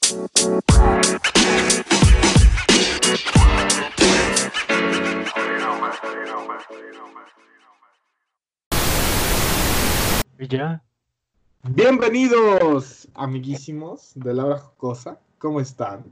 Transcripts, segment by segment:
Y ya, Bienvenidos, amiguísimos de La Hora Jocosa. ¿Cómo están?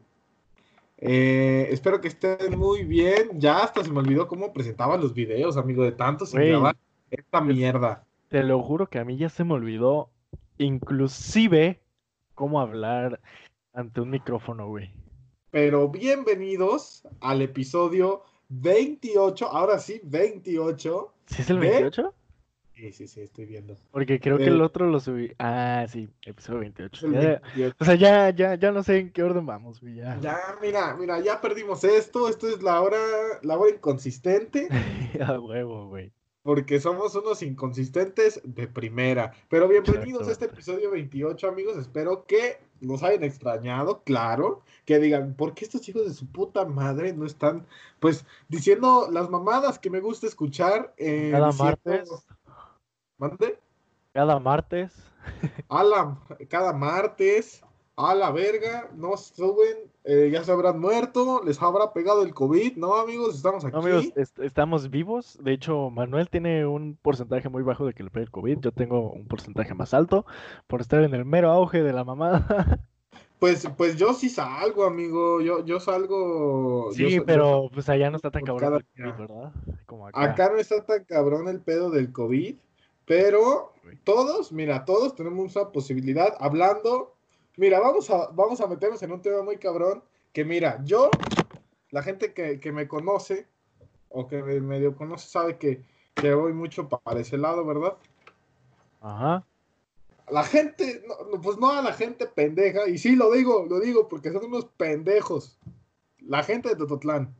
Espero que estén muy bien. Ya hasta se me olvidó cómo presentaban los videos, amigo, de tanto sin güey, grabar esta te, mierda. te lo juro que a mí ya se me olvidó inclusive cómo hablar ante un micrófono, güey. Pero bienvenidos al episodio 28, ahora sí, 28 ¿Sí es el de... 28? Sí, sí, sí, estoy viendo. Porque creo que el Eh, otro lo subí. Ah, sí, episodio 28. es el 28. O sea, ya no sé en qué orden vamos, güey, ya. Ya, mira, ya perdimos esto. Esto es la hora inconsistente. A huevo, güey. Porque somos unos inconsistentes de primera. Pero bienvenidos a este Exactamente. episodio 28, amigos. Espero que los hayan extrañado, claro. Que digan, ¿por qué estos hijos de su puta madre no están, pues, diciendo las mamadas que me gusta escuchar? Cada Diciendo, martes, mande, cada martes. a la, cada martes, a la verga, no suben, ya se habrán muerto, les habrá pegado el COVID, ¿no, amigos? Estamos No, amigos, aquí. estamos vivos. De hecho, Manuel tiene un porcentaje muy bajo de que le pegue el COVID. Yo tengo un porcentaje más alto por estar en el mero auge de la mamada. Pues yo sí salgo, amigo. Yo salgo, Sí, yo pero salgo pues allá no está tan por cabrón cada el COVID, día. ¿verdad? Como acá. Acá no está tan cabrón el pedo del COVID, pero Güey. todos, mira, todos tenemos una posibilidad. Hablando, mira, vamos a meternos en un tema muy cabrón. Que mira, la gente que me conoce, o que me medio conoce, sabe que voy mucho para ese lado, ¿verdad? Ajá. La gente, pues no a la gente pendeja, y sí lo digo, porque son unos pendejos. La gente de Tototlán.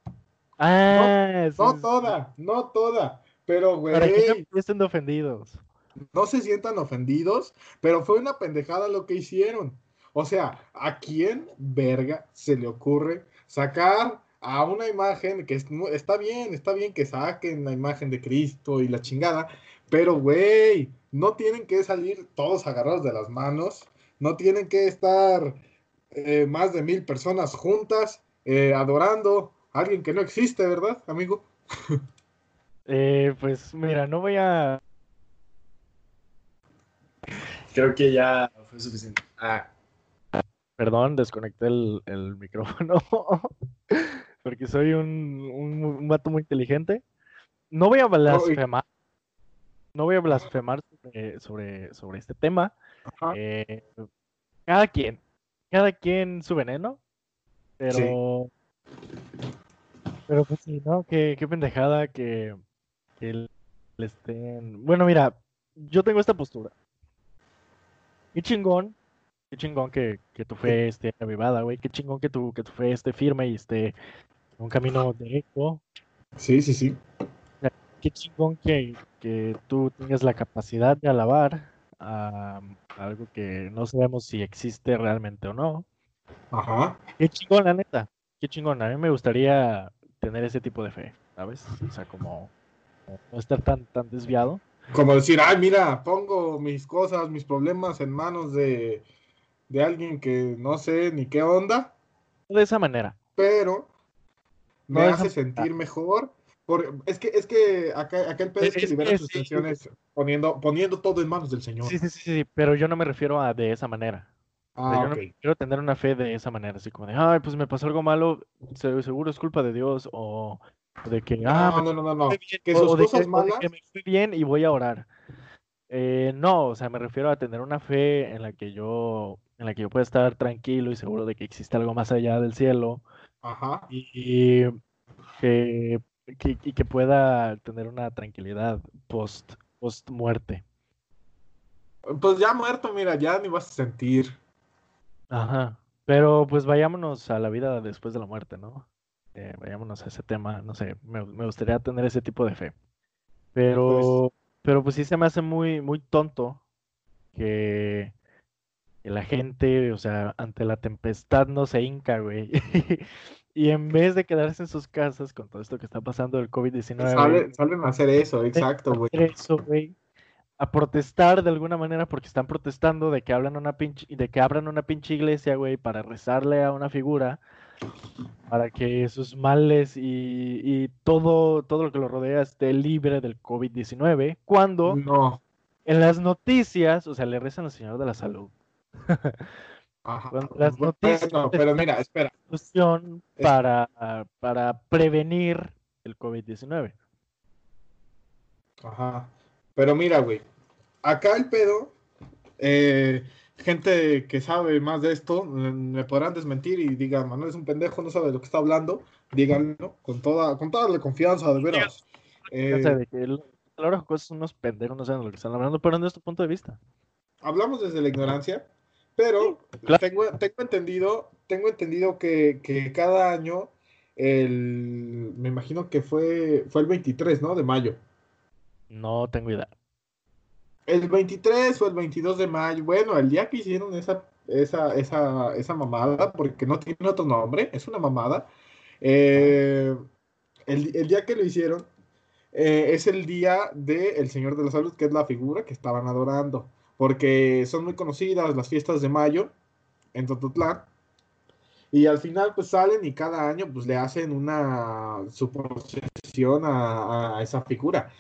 No, Ah, sí, no sí, sí. toda, no toda. Pero, Para que no güey, estén ofendidos. no se sientan ofendidos, pero fue una pendejada lo que hicieron. O sea, ¿a quién verga se le ocurre sacar a una imagen que está bien que saquen la imagen de Cristo y la chingada, pero, güey, no tienen que salir todos agarrados de las manos, no tienen que estar más de 1,000 personas juntas adorando a alguien que no existe, ¿verdad, amigo? Pues mira, no voy a... Creo que ya fue suficiente. Perdón, desconecté el micrófono. Porque soy un vato muy inteligente. No voy a Oh, blasfemar, no voy a blasfemar sobre este tema. ajá, Eh, cada quien, cada quien su veneno, sí. pero, pero pues sí, ¿no? Qué pendejada que le estén. Bueno, mira, yo tengo esta postura. Qué chingón, qué chingón que tu fe esté avivada, güey. Qué chingón que tu fe esté firme y esté en un camino derecho. Sí, sí, sí. Sea, qué chingón que tú tengas la capacidad de alabar a algo que no sabemos si existe realmente o no. Ajá. Qué chingón, la neta. Qué chingón. A mí me gustaría tener ese tipo de fe, ¿sabes? O sea, como no estar tan desviado. Como decir, ay, mira, pongo mis cosas, mis problemas en manos de alguien que no sé ni qué onda, No de esa manera. pero No me de esa hace manera. sentir mejor. Es que acá el pedo es que Es libera que sus sí, tensiones poniendo todo en manos del Señor. sí, pero yo no me refiero a de esa manera. O sea, Ah, yo no ok. me quiero tener una fe de esa manera, así como de, ay, pues me pasó algo malo, seguro es culpa de Dios, o de que, No, me no, no, no, fue no. bien, Que sus cosas o de que malas, me fue bien y voy a orar. No, o sea, me refiero a tener una fe en la que yo pueda estar tranquilo y seguro de que existe algo más allá del cielo ajá. y que, y que pueda tener una tranquilidad post muerte. Pues ya muerto, mira, ya ni vas a sentir. Ajá. Pero pues vayámonos a la vida después de la muerte, ¿no? Vayámonos a ese tema, no sé, me gustaría tener ese tipo de fe. Pues, Pero pues sí se me hace muy, muy tonto que, que la gente, o sea, ante la tempestad no se hinca, güey. Y en vez de quedarse en sus casas con todo esto que está pasando del COVID-19 salen a hacer eso, exacto, güey. hacer eso, güey, a protestar de alguna manera porque están protestando de que abran una pinche iglesia, güey, para rezarle a una figura para que sus males y todo lo que lo rodea esté libre del COVID-19, cuando No. en las noticias, o sea, le rezan al Señor de la Salud, Ajá. cuando las noticias Bueno, pero están mira, espera. en solución Es- para prevenir el COVID-19. Ajá. Pero mira, güey. Acá el pedo, eh, gente que sabe más de esto, me podrán desmentir y digan, Manuel es un pendejo, no sabe de lo que está hablando. Díganlo con toda la confianza, de Diga, veras. ya sé, Eh, de que los cosas son unos pendejos, no saben de lo que están hablando, pero en este punto de vista. Hablamos desde la ignorancia, Sí, pero claro. tengo entendido que cada año, me imagino que fue el 23, ¿no? De mayo. No tengo idea. El 23 o el 22 de mayo, bueno, el día que hicieron esa mamada, porque no tiene otro nombre, es una mamada. Ajá. eh, el día que lo hicieron es el día del Señor de la Salud, que es la figura que estaban adorando, porque son muy conocidas las fiestas de mayo en Tototlán, y al final pues salen y cada año pues le hacen su procesión a esa figura,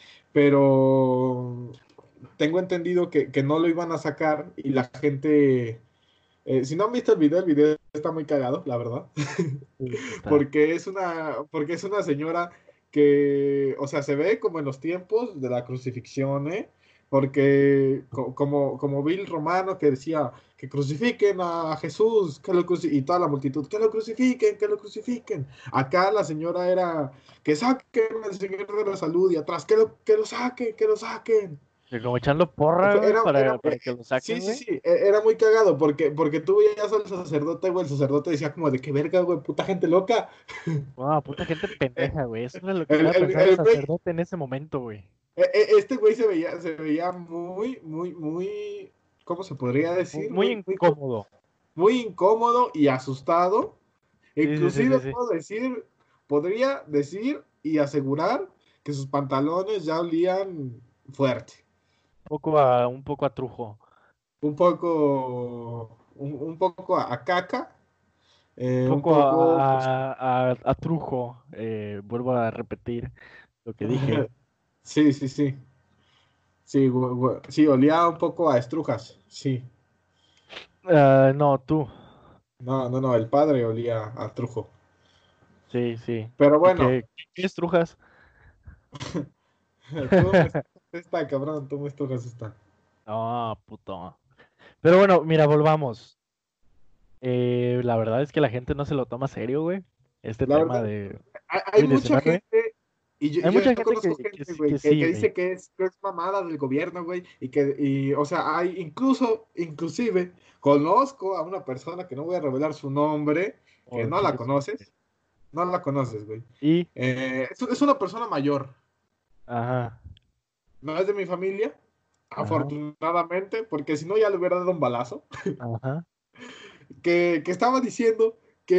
pero tengo entendido que no lo iban a sacar y la gente, si no han visto el video está muy cagado, la verdad, Sí, está. porque es una señora que, o sea, se ve como en los tiempos de la crucifixión, ¿eh? Porque como Bill Romano que decía que crucifiquen a Jesús, y toda la multitud, que lo crucifiquen, que lo crucifiquen. Acá la señora era que saquen al Señor de la Salud y atrás, que lo saquen, que lo saquen. Que como echando porra, güey, para que lo Sí, saquen, sí, güey. sí, era muy cagado porque tú veías al sacerdote, güey, el sacerdote decía como de qué verga, güey, puta gente loca. No, puta gente Eh, pendeja, güey. Eso era lo que El, estaba el, pensando el el güey, sacerdote en ese momento, güey. este güey se veía muy, muy, muy, ¿cómo se podría decir? Muy incómodo. Muy incómodo y asustado. Sí, sí, sí, Inclusive sí, sí. podría decir y asegurar que sus pantalones ya olían fuerte. Un poco a trujo. Un poco a caca, Un un poco poco, pues, a trujo. Vuelvo a repetir lo que dije. sí, sí, sí. Sí, sí, olía un poco a estrujas, sí. Ah, no, tú. No, no, no, el padre olía a trujo. Sí, sí. Pero ¿Y bueno, qué estrujas? tú me estrujas esta, cabrón, tú me estrujas esta. Ah, puto. Pero bueno, mira, volvamos. La verdad es que la gente no se lo toma serio, güey. Este La tema verdad, de hay mucha COVID-19. gente, y yo, Hay yo mucha gente conozco gente, que güey, que sí, güey. dice que es mamada del gobierno, güey, o sea, inclusive, conozco a una persona que no voy a revelar su nombre, que Oh, no la chingue su madre. conoces, güey. Y, Es una persona mayor, ajá, no es de mi familia, ajá, afortunadamente, porque si no ya le hubiera dado un balazo, ajá. que estaba diciendo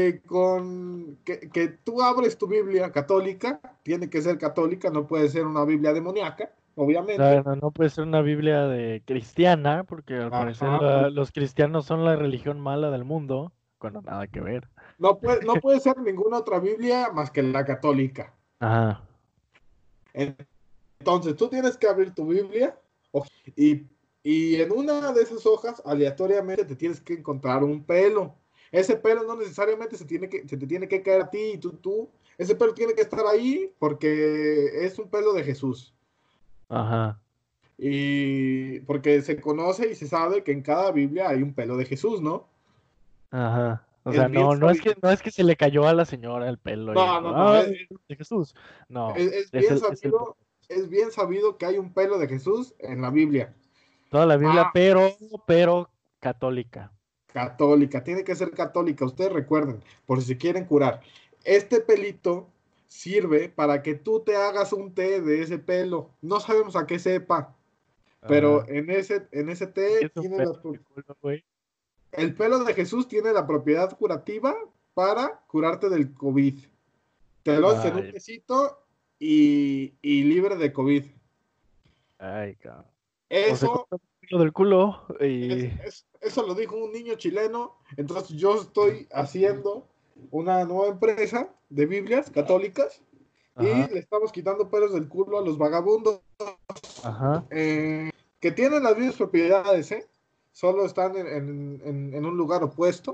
que tú abres tu Biblia católica, tiene que ser católica, no puede ser una Biblia demoníaca, obviamente. No, no puede ser una Biblia de cristiana, porque al parecer Ajá. los cristianos son la religión mala del mundo, cuando nada que ver. No puede ser ninguna otra Biblia más que la católica. Ajá, Entonces, tú tienes que abrir tu Biblia y, y en una de esas hojas, aleatoriamente, te tienes que encontrar un pelo. Ese pelo no necesariamente se te tiene que caer a ti y ese pelo tiene que estar ahí porque es un pelo de Jesús. ajá, Y porque se conoce y se sabe que en cada Biblia hay un pelo de Jesús, ¿no? ajá. O sea, Es bien sabido. no es que se le cayó a la señora el pelo y No, dijo, no, no. ah, de Jesús. No, Es bien es el pelo. sabido, es bien sabido que hay un pelo de Jesús en la Biblia. Toda la Biblia, Ah, pero católica. católica, tiene que ser católica. Ustedes recuerden, por si se quieren curar. Este pelito sirve para que tú te hagas un té de ese pelo. No sabemos a qué sepa, pero Ajá. en ese ¿Y qué té es un pelo en el culo, güey? el pelo de Jesús tiene la propiedad curativa para curarte del COVID. Te lo haces en un Ay, tecito y libre de COVID. ay, cabrón. O se Eso, corta el pelo del culo y... eso lo dijo un niño chileno. Entonces yo estoy haciendo una nueva empresa de Biblias católicas y Ajá, le estamos quitando pelos del culo a los vagabundos ajá. que tienen las mismas propiedades, ¿eh? Solo están en un lugar opuesto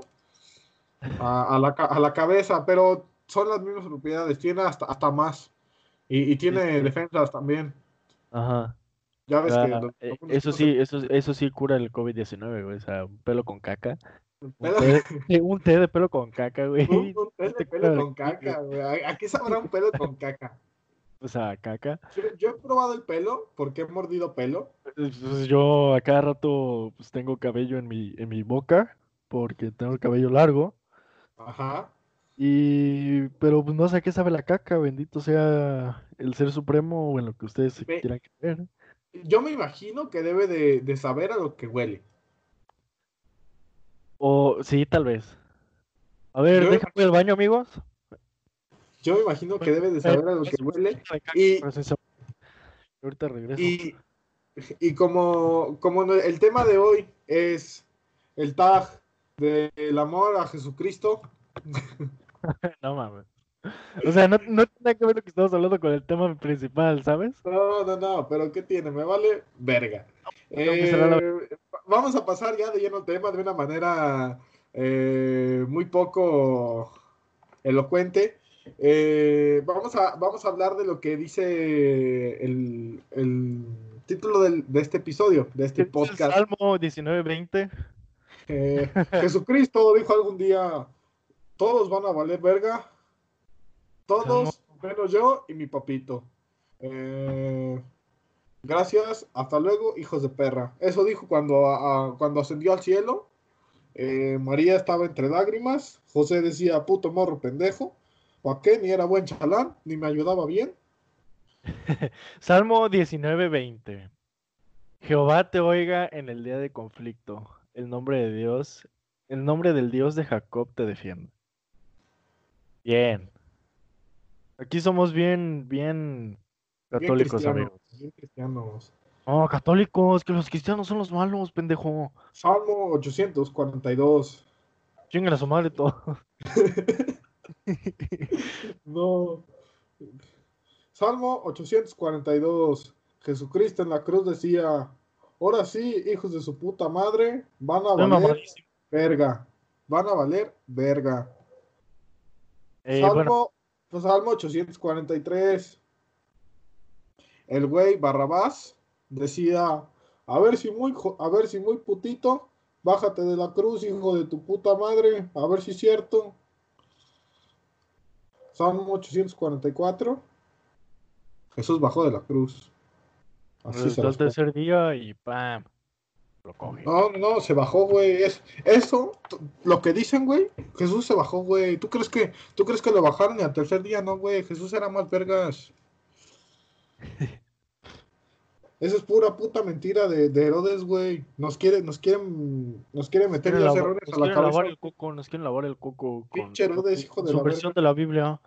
a la cabeza, pero son las mismas propiedades, tiene hasta más. Y Sí, tiene sí. defensas también. Ajá. Ya ves que Ah, los eso se sí, eso sí cura el COVID-19, güey. O sea, un pelo con caca. pelo, Un té de pelo con caca, güey. un Sí pelo de te pelo cura el con COVID, güey. caca, güey. ¿A qué sabrá un pelo con caca? O sea, caca. Yo he probado el pelo porque he mordido pelo. Pues yo a cada rato pues, tengo cabello en mi boca porque tengo el cabello largo. Ajá. Pero pues no sé a qué sabe la caca, bendito sea el ser supremo o en lo que ustedes se Ve, quieran creer. yo me imagino que debe de saber a lo que huele. O sí, tal vez. A ver, Yo, déjame ir al baño, amigos. yo me imagino que debe de Eh, saber a lo que es un huele. poquito de caca, Y, pero sin sabor. Ahorita regreso. y, y como el tema de hoy es el tag del amor a Jesucristo. No mames. O sea, no tiene que ver lo que estamos hablando con el tema principal, ¿sabes? No, no, no, pero ¿qué tiene? Me vale verga. Tengo que cerrar la... Vamos a pasar ya de lleno al tema de una manera muy poco elocuente. Vamos a hablar de lo que dice el título de este episodio, de este ¿Qué dice el podcast. Salmo 19:20? Jesucristo dijo algún día, todos van a valer verga, Salmo... todos, menos yo y mi papito. Eh, Gracias, hasta luego, hijos de perra. Eso dijo cuando ascendió al cielo. María estaba entre lágrimas. José decía, puto morro pendejo. ¿Pa' qué? Ni era buen chalán, ni me ayudaba bien. Salmo 19:20. Jehová te oiga en el día de conflicto. El nombre del Dios de Jacob te defienda. Bien. Aquí somos bien Bien católicos, cristianos, amigos. bien cristianos. No, católicos, que los cristianos son los malos, pendejo. Salmo 842. Chingan a su madre todo. No. Salmo 842. Jesucristo en la cruz decía, ahora sí, hijos de su puta madre, van a Estoy valer mamadísimo. verga. Van a valer verga. Bueno, Salmo 843. El güey Barrabás decía, a ver si muy putito, bájate de la cruz, hijo de tu puta madre, a ver si es cierto. Salmo 844. Jesús bajó de la cruz. Así se resucitó el las pongo. tercer día y ¡pam! Lo coge. No, no, se bajó, güey. Lo que dicen, güey. Jesús se bajó, güey. Tú crees que lo bajaron y al tercer día no, güey? Jesús era más vergas. Eso es pura puta mentira de Herodes, güey. Nos quiere meter ideas erróneas a Nos la quieren lavar cabeza. el coco, nos quieren lavar el coco Pinche Herodes, hijo con de su la versión verga. de la Biblia.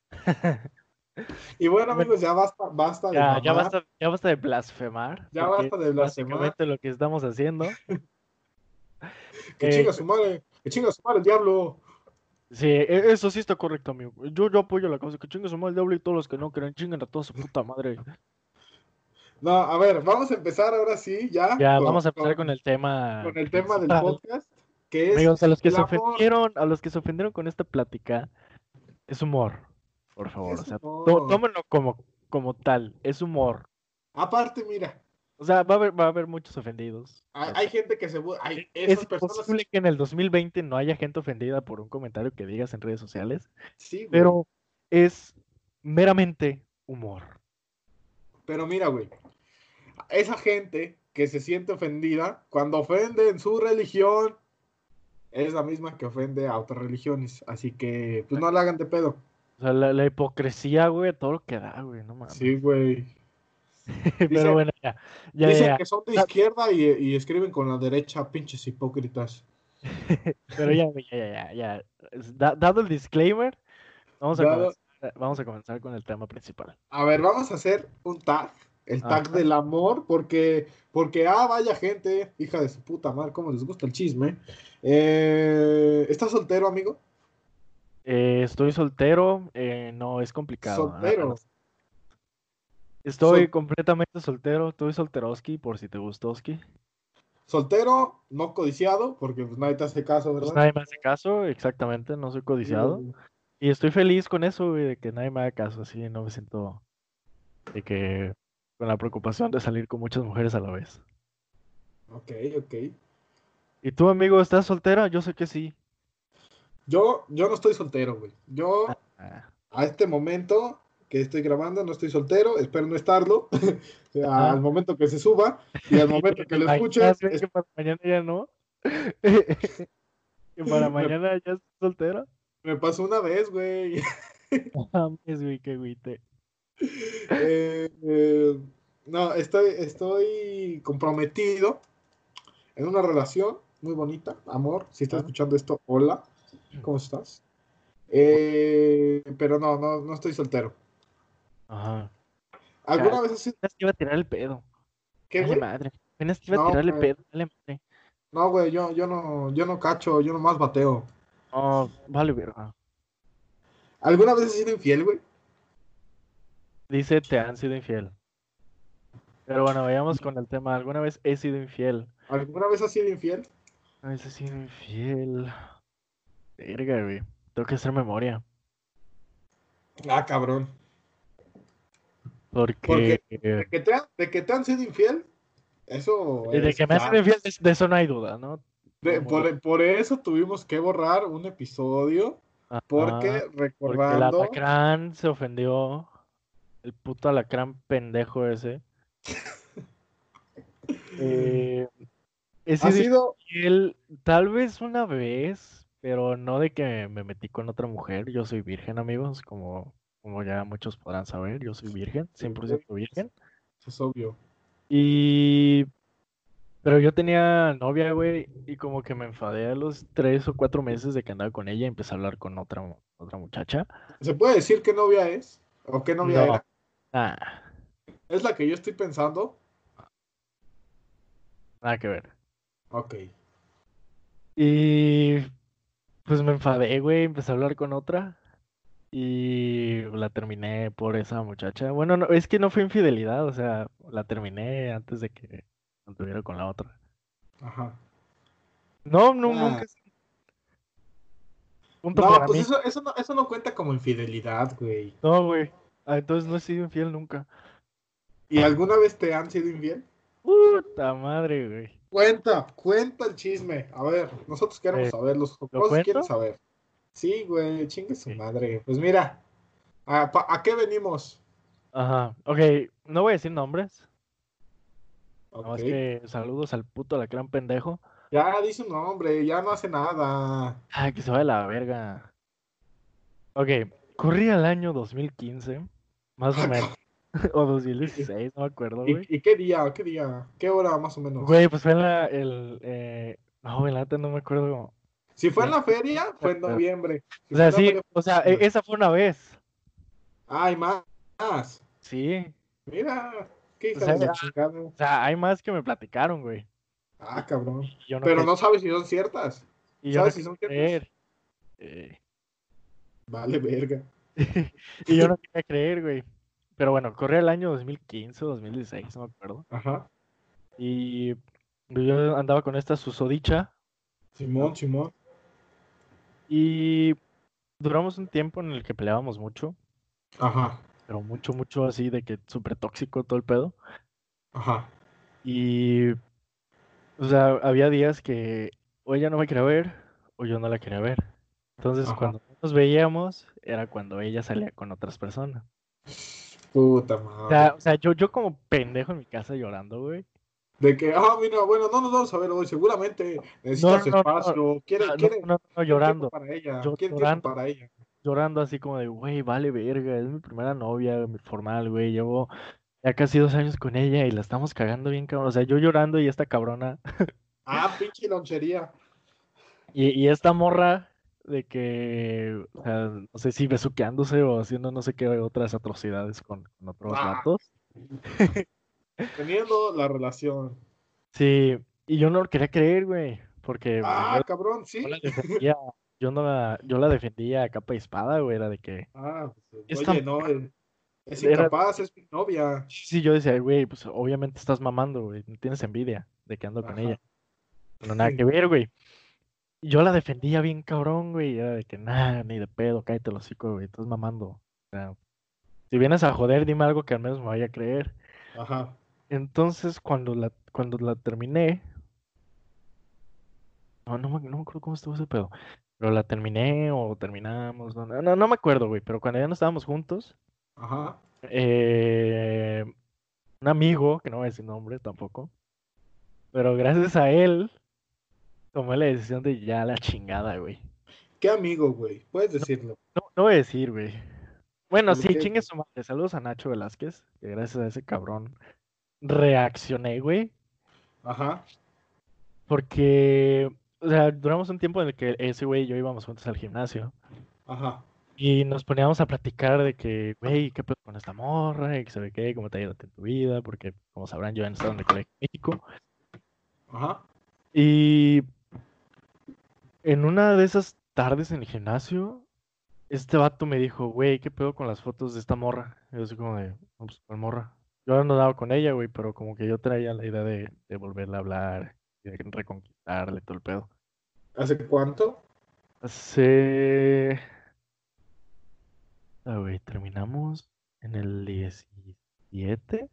Y bueno, Bueno, amigos, ya basta de mamar. ya basta de blasfemar, Ya porque basta de es blasfemar. básicamente lo que estamos haciendo. Que Eh, chinga su madre. Que chinga su madre el diablo. sí, eso sí está correcto, amigo. Yo apoyo la causa, que chingue su madre el diablo y todos los que no creen, chinguen a toda su puta madre. No, a ver, vamos a empezar ahora sí, ya, Ya, vamos a empezar con el tema con el tema del principal. podcast, que es Amigos, el amor. a los que se ofendieron con esta plática, es humor, por favor. O Es sea, humor. tómenlo como tal, es humor. Aparte, mira, O sea, va a haber muchos ofendidos. Va a hay ser. gente que hay Es esas personas. imposible que en el 2020 no haya gente ofendida por un comentario que digas en redes sociales, Sí, güey. pero es meramente humor. Pero mira, güey, esa gente que se siente ofendida, cuando ofende en su religión, es la misma que ofende a otras religiones. Así que, pues no la hagan de pedo. O sea, la hipocresía, güey, todo lo que da, güey, no mames. Sí, güey. Pero Dicen, bueno, dicen ya. que son de Da- izquierda y escriben con la derecha, pinches hipócritas. Pero ya. Dado el disclaimer, Dado, vamos a comenzar con el tema principal. a ver, vamos a hacer un tag. el tag Ajá. del amor, vaya gente, hija de su puta madre, cómo les gusta el chisme. ¿Estás soltero, amigo? Estoy soltero, no, es complicado. Soltero. Estoy Sol- completamente soltero, estoy solteroski, por si te gustoski. soltero, no codiciado, porque pues, nadie te hace caso, Pues ¿verdad? nadie me hace caso, exactamente, no soy codiciado. Sí. Y estoy feliz con eso, güey, de que nadie me haga caso, así no me siento de que con la preocupación de salir con muchas mujeres a la vez. Ok, ok. ¿Y tú, amigo, estás soltera? Yo sé que sí. Yo no estoy soltero, güey. Yo, Ah, a este momento que estoy grabando, no estoy soltero, espero no estarlo. ajá. Al momento que se suba y al momento que ¿Te lo imaginas, escuches, güey, que para mañana ya no? Que para me, mañana ya estás soltera. me pasó una vez, güey. No mames, güey, qué güite. Eh, eh, no, estoy comprometido en una relación muy bonita, amor. Si estás Ah, escuchando esto, hola, ¿cómo estás? Pero no estoy soltero. ajá. ¿Alguna Chale, vez has sido... apenas te iba a tirar el pedo. ¿Qué, Dale güey? madre. Apenas te iba a No, tirarle güey, pedo. Dale madre. no, güey, yo no cacho, yo nomás bateo. Oh, vale, verga. ¿Alguna vez has sido infiel, güey? Dice, te han sido infiel. Pero bueno, vayamos con el tema. ¿Alguna vez he sido infiel? ¿Alguna vez has sido infiel? ¿Alguna vez he sido infiel? Verga, güey. Tengo que hacer memoria. Ah, cabrón. Porque Porque de que te han sido infiel, eso de es que me han sido claro. infiel, de eso no hay duda, ¿no? Todo el mundo. Por eso tuvimos que borrar un episodio, Ajá. porque Porque el recordando, alacrán se ofendió. El puto alacrán pendejo ese. Eh, He ha sido sido, infiel tal vez una vez, pero no de que me metí con otra mujer. Yo soy virgen, amigos, como ya muchos podrán saber, yo soy virgen, sí, 100% eso virgen. es obvio. Y, pero yo tenía novia, güey, y como que me enfadé a los 3 o 4 meses de que andaba con ella y empecé a hablar con otra muchacha. ¿Se puede decir qué novia es? ¿O qué novia No, era? nada, ¿Es la que yo estoy pensando? nada que ver. Ok. Y pues me enfadé, güey, empecé a hablar con otra. Y la terminé por esa muchacha. Bueno, no, es que no fue infidelidad, o sea, la terminé antes de que anduviera con la otra. Ajá. No, no, Ah, nunca. Punto no, para pues mí. eso no cuenta como infidelidad, güey. No, güey. Ah, entonces no he sido infiel nunca. ¿Y alguna vez te han sido infiel? Puta madre, güey. Cuenta el chisme. A ver, nosotros queremos Eh, saber, los ¿Lo jocosos quieren cuento? saber. Sí, güey, chingue su Sí. madre. Pues mira, ¿a qué venimos? Ajá. Ok, no voy a decir nombres. Nada Ok. más que saludos al puto alacrán pendejo. Ya dice un nombre, ya no hace nada. Ay, que se vaya a la verga. Ok, corría el año 2015, más o menos. O 2016, no me acuerdo, güey. ¿Y qué día? ¿Qué día? ¿Qué hora más o menos? Güey, pues fue en no, güey, la neta no me acuerdo Si fue en bien. la feria, fue en Pero, noviembre. Si o fue sea, en la sí, feria, fue o sea, en noviembre. esa fue una vez. Hay más. Sí. Mira, qué O hija sea, de la chingada. hay más que me platicaron, güey. Ah, cabrón. Y yo no Pero quería, no sabes si son ciertas. y yo no ¿Sabes si quería son ciertas? creer. eh, Vale, verga. y yo no quería creer, güey. Pero bueno, corría el año 2015 o 2016, no me acuerdo. Ajá. Y yo andaba con esta susodicha, ¿no? Simón, Simón. Y duramos un tiempo en el que peleábamos mucho, Ajá. pero mucho, mucho así de que súper tóxico todo el pedo. Ajá. Y, o sea, había días que o ella no me quería ver o yo no la quería ver. Entonces, Ajá. cuando no nos veíamos, era cuando ella salía con otras personas. Puta madre. O sea, yo como pendejo en mi casa llorando, güey. De que, mira, bueno, no nos vamos a ver hoy. Seguramente No, necesita no, su no, no, espacio. no, no, no, Quiere tiempo llorando. para ella. Yo Quiere tiempo llorando, para ella. llorando así como de, güey, vale verga, es mi primera novia, mi formal, güey. Llevo ya casi 2 años con ella y la estamos cagando bien, cabrón. O sea, yo llorando y esta cabrona. Pinche lonchería. Y esta morra de que, o sea, no sé si besuqueándose o haciendo no sé qué otras atrocidades con otros Ah, vatos. Teniendo la relación. Sí, y yo no lo quería creer, güey, porque pues, Ah, cabrón, yo sí. la defendía, yo la defendía a capa y espada, güey, era de que Ah, pues, esta oye, no, es era, incapaz, es mi novia. sí, yo decía, güey, pues obviamente estás mamando, güey, no tienes envidia de que ando con ella, Ajá. no nada que ver, güey. Y yo la defendía bien cabrón, güey, era de que nada, ni de pedo, cállate los hocico, güey, estás mamando. O sea, si vienes a joder, dime algo que al menos me vaya a creer. Ajá. Entonces, cuando la terminé, no me acuerdo cómo estuvo ese pedo. Pero la terminé o terminamos. No me acuerdo, güey. Pero cuando ya no estábamos juntos, Ajá. eh, un amigo, que no voy a decir nombre tampoco, pero gracias a él tomé la decisión de ya la chingada, güey. ¿Qué amigo, güey? Puedes decirlo. No voy a decir, güey. Bueno, ¿Por sí, qué, chingue güey? su madre. Saludos a Nacho Velázquez, que gracias a ese cabrón reaccioné, güey. Ajá. Porque, o sea, duramos un tiempo en el que ese güey y yo íbamos juntos al gimnasio. Ajá. Y nos poníamos a platicar de que, güey, ¿qué pedo con esta morra? Y que sabe qué, cómo te ha ido en tu vida, porque como sabrán, yo he estado en el Colegio de México. Ajá. Y en una de esas tardes en el gimnasio, este vato me dijo, güey, ¿qué pedo con las fotos de esta morra? Y yo así como de, no, pues, ¿cuál morra? Yo no daba con ella, güey, pero como que yo traía la idea de volverle a hablar, y de reconquistarle todo el pedo. ¿Hace cuánto? Hace... Ah, güey, terminamos en el 17.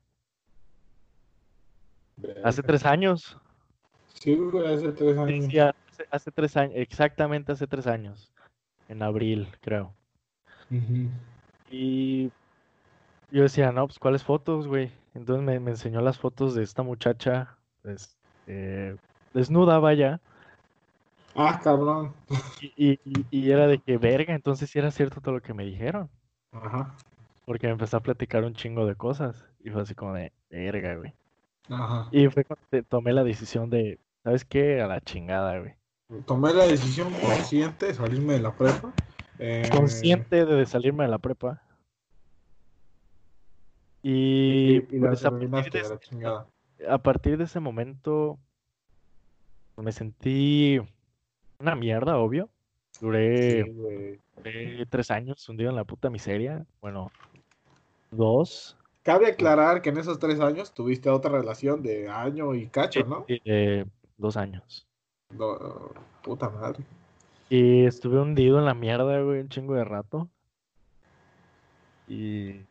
Hace Verga. 3 años. Sí, güey, hace 3 años. Sí, hace 3 años, exactamente hace 3 años, en abril, creo. Ujú. Y yo decía, no, pues ¿cuáles fotos, güey? Entonces me enseñó las fotos de esta muchacha, pues, desnuda, vaya, Ah, cabrón. y era de que verga, entonces sí era cierto todo lo que me dijeron, Ajá. porque me empezó a platicar un chingo de cosas, y fue así como de, verga, güey. Ajá. Y fue cuando tomé la decisión de, ¿sabes qué? A la chingada, güey. Tomé la decisión consciente de salirme de la prepa. Eh, Consciente de salirme de la prepa. Y y la pues terminaste de la chingada. a partir de ese momento me sentí una mierda, obvio. Sí, Duré, güey. 3 años hundido en la puta miseria. Bueno, 2. Cabe Uf, aclarar que en esos 3 años tuviste otra relación de año y cacho, ¿no? 2 años. Puta madre. Y estuve hundido en la mierda, güey, un chingo de rato. Y,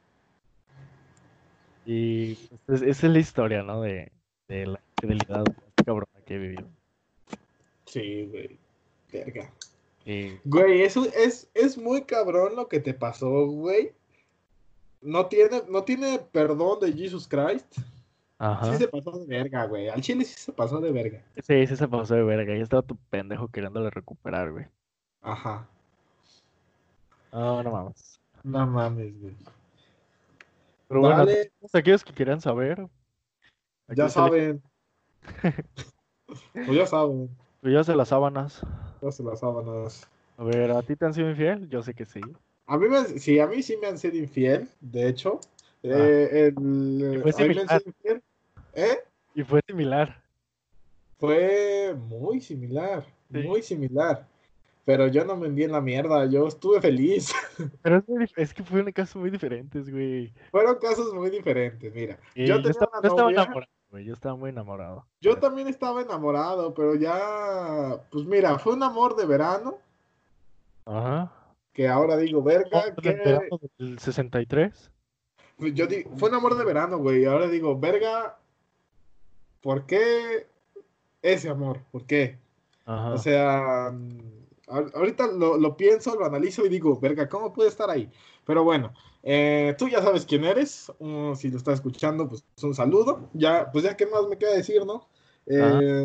y pues, esa es la historia, ¿no? De la infidelidad más cabrona que he vivido. Sí, güey. Verga. Y, Güey, eso es muy cabrón lo que te pasó, güey. No tiene perdón de Jesus Christ. Sí ajá. se pasó de verga, güey. Al chile sí se pasó de verga. Sí, se pasó de verga. Ya estaba tu pendejo queriéndole recuperar, güey. Ajá. No, no mames. No mames, güey. Pero bueno, Vale, todos aquellos que quieran saber, aquí ya está el saben, pues ya saben, ya se las sábanas. ya se las sábanas. A ver, ¿a ti te han sido infiel? Yo sé que sí. Sí, a mí sí me han sido infiel, de hecho. Ah, y fue A mí me han similar. sido infiel. ¿Eh? Y fue similar. Fue muy similar, Sí. muy similar. Pero yo no me envié en la mierda, yo estuve feliz. Pero es que fue un caso muy diferentes, güey. Fueron casos muy diferentes, mira. Yo Y tenía una yo estaba novia, enamorado, güey. Yo estaba muy enamorado. yo también estaba enamorado, pero ya, pues mira, fue un amor de verano, Ajá. que ahora digo, Oh, verga, del que verano del 63. pues yo digo, fue un amor de verano, güey, y ahora digo, verga, ¿por qué ese amor? ¿Por qué? O Ajá. sea, ahorita lo pienso, lo analizo y digo, verga, ¿cómo puede estar ahí? Pero bueno, tú ya sabes quién eres. Si lo estás escuchando, pues un saludo. Ya, pues ya, ¿qué más me queda decir, no? Ajá. Eh,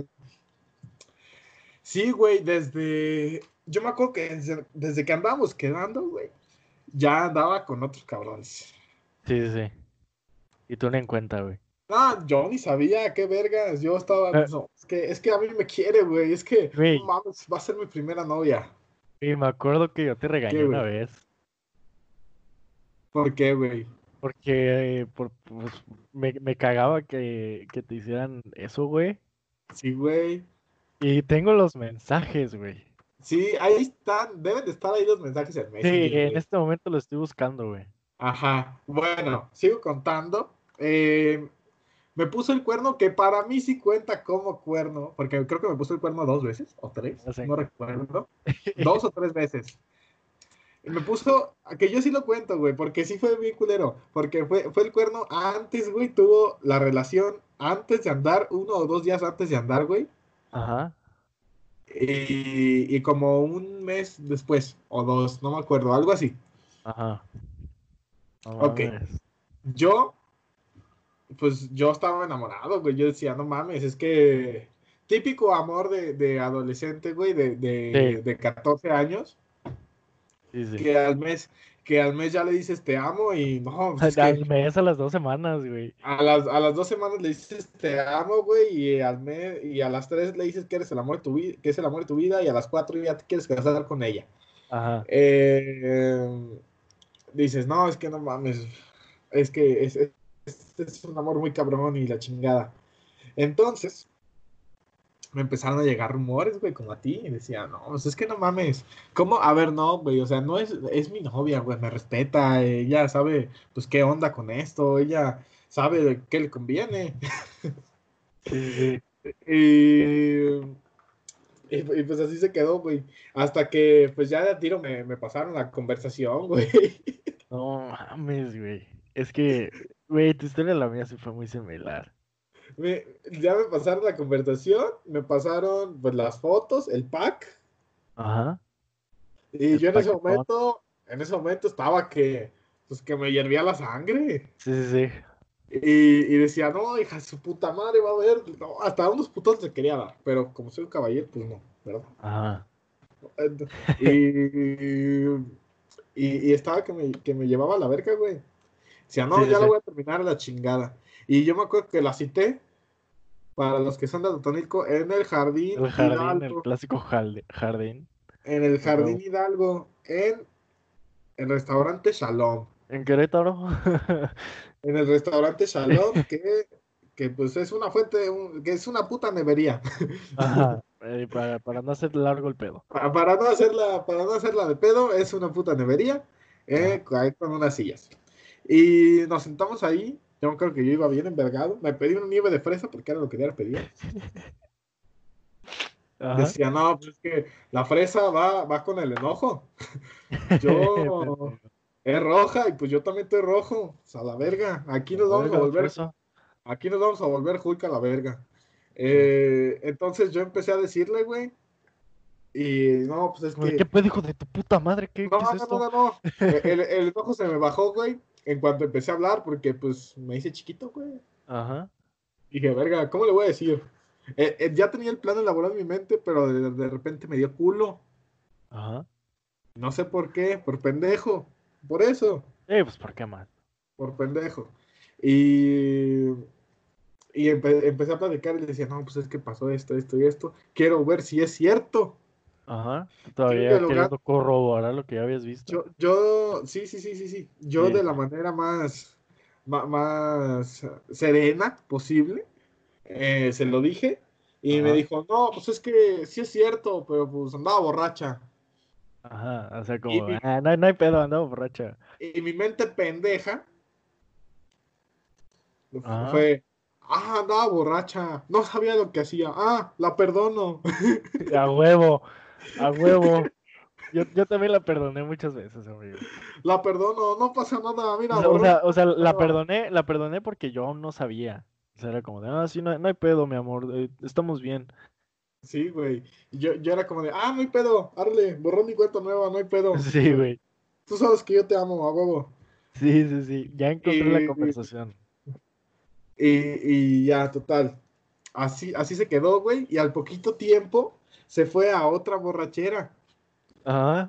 sí, güey, yo me acuerdo que desde que andábamos quedando, güey, ya andaba con otros cabrones. Sí, sí, sí. Y tú ni en cuenta, güey. No, yo ni sabía qué vergas. Yo estaba, Eh, no, es que a mí me quiere, güey. Es que, no Güey, mames, va a ser mi primera novia. y me acuerdo que yo te ¿Qué, regañé una güey? vez. ¿Por qué, güey? Porque pues, me cagaba que te hicieran eso, güey. Sí, güey. Y tengo los mensajes, güey. Sí, ahí están, deben de estar ahí los mensajes en Sí, Messenger, en güey. este momento lo estoy buscando, güey. Ajá, bueno, sigo contando. Me puso el cuerno que para mí sí cuenta como cuerno, porque creo que me puso el cuerno 2 veces o tres, Ya sé. no recuerdo. 2 o 3 veces. Y me puso, que yo sí lo cuento, güey, porque sí fue bien culero, porque fue el cuerno antes, güey, tuvo la relación antes de andar, 1 o 2 días antes de andar, güey, Ajá, y como un mes después, o dos, no me acuerdo, algo así. ajá. No Ok, mames. yo pues yo estaba enamorado, güey. Yo decía, no mames, es que típico amor de adolescente, güey, de, Sí, de, de 14 años, sí, sí. que al mes, que al mes ya le dices te amo y no, pues es Al que mes a las 2 semanas, güey. a las 2 semanas le dices te amo, güey, y al mes, y a las 3 le dices que eres el amor de tu vida, que es el amor de tu vida, y a las 4 ya te quieres casar con ella. Ajá. Eh, dices, no, es que no mames, es que es un amor muy cabrón y la chingada. Entonces, me empezaron a llegar rumores, güey, como a ti, y decía, no, pues es que no mames, ¿cómo? A ver, no, güey, o sea, no es mi novia, güey, me respeta, ella sabe, pues, qué onda con esto, ella sabe qué le conviene, Sí, sí, sí. y, y pues así se quedó, güey, hasta que, pues, ya de a tiro me pasaron la conversación, güey, No mames, güey. Es que, güey, tu historia a la mía sí fue muy similar. ya me pasaron la conversación, me pasaron, pues, las fotos, el pack, Ajá. y El yo paquetón. en ese momento estaba que, pues que me hiervía la sangre. Sí, sí, sí. Y decía, no, hija de su puta madre, va a ver. No, hasta unos putos le quería dar, pero como soy un caballero, pues no, ¿verdad? Ajá. Y, y estaba que me llevaba a la verga, güey. Decía, Sí, no, sí, ya la sí. voy a terminar a la chingada. Y yo me acuerdo que la cité, para los que son de Atotonilco, en el El Jardín jardín, el Hidalgo. clásico jardín. En el A Jardín huevo. Hidalgo, en el restaurante Shalom. En Querétaro. En el restaurante Shalom, que pues es una fuente, que es una puta nevería. Ajá. Para no hacer largo el pedo. Para no hacerla de pedo, es una puta nevería, Ajá. ahí con unas sillas. Y nos sentamos ahí. Yo creo que yo iba bien envergado. Me pedí una nieve de fresa porque era lo que ya pedía. Ajá. Decía, no, pues es que la fresa va con el enojo. Yo Pendejo. es roja y pues yo también estoy rojo. O sea, la verga. La verga, fresa. Aquí nos vamos a volver Hulk a la verga. Sí. Entonces yo empecé a decirle, güey. Y no, pues es Como de, ¿qué que pedo, hijo de tu puta madre? ¿Qué es no, no, no, esto? no, no. El enojo se me bajó, güey, en cuanto empecé a hablar, porque pues me hice chiquito, güey. Ajá. Dije, verga, ¿cómo le voy a decir? Ya tenía el plan elaborado en mi mente, pero de repente me dio culo. Ajá. No sé por qué, por pendejo. Por eso, Pues, ¿por qué más? por pendejo. Y, y empecé a platicar y le decía, no, pues es que pasó esto, esto y esto. Quiero ver si es cierto. Ajá. Tú Quiero todavía dialogar. queriendo corroborar lo que ya habías visto. Sí, sí, sí, sí, sí. Yo Sí. de la manera más serena posible, se lo dije y me Ajá. dijo, no, pues es que sí es cierto, pero pues andaba borracha. Ajá. O sea, Y como, mi, no hay pedo, andaba borracha. y mi mente pendeja Ajá. fue, andaba borracha, no sabía lo que hacía, la perdono, A huevo, a huevo. Yo también la perdoné muchas veces, amigo. la perdono, no pasa nada, mira, borrón y O sea, cuenta nueva. la perdoné porque yo aún no sabía. O sea, era como de, sí, no hay pedo, mi amor, estamos bien. Sí, güey. Y yo era como de, no hay pedo, árale, borrón y cuenta nueva, no hay pedo. Sí, güey. Tú sabes que yo te amo, a huevo. Sí, sí, sí. Ya encontré la Y, conversación. y ya, total. Así se quedó, güey. Y al poquito tiempo se fue a otra borrachera. Ajá.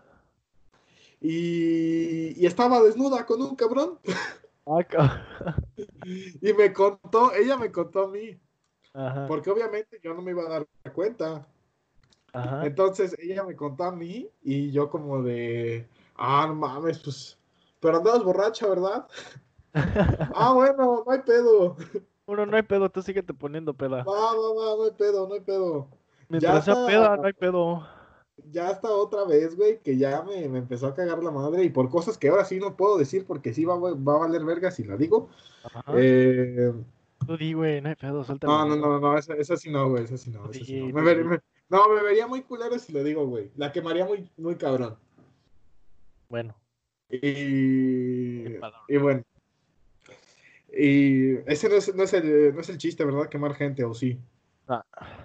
Y estaba desnuda con un cabrón. Ah, Y ella me contó a mí. Ajá. Porque obviamente yo no me iba a dar cuenta. Ajá. Entonces ella me contó a mí y yo como de, no mames, pues, pero andabas borracha, ¿verdad? Ah, bueno, no hay pedo. Bueno, no hay pedo, tú síguete poniendo peda. Va, no hay pedo, no hay pedo. Ya Mientras sea está, peda, no hay pedo. ya está otra vez, güey, que ya me empezó a cagar la madre y por cosas que ahora sí no puedo decir porque sí va a valer verga si la digo. Ajá. Eh, Tú di, güey, no hay pedo, suelta la no, no, neta. no, no, esa sí no, güey, esa sí no, Tú esa sí no. di, tú di. No, me vería muy culero si lo digo, güey. La quemaría muy, muy cabrón. Bueno, qué Y, palabra. y bueno, y ese no es el chiste, ¿verdad? Quemar gente, o sí. Ah,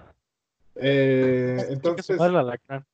chica su madre Entonces, la alacrán.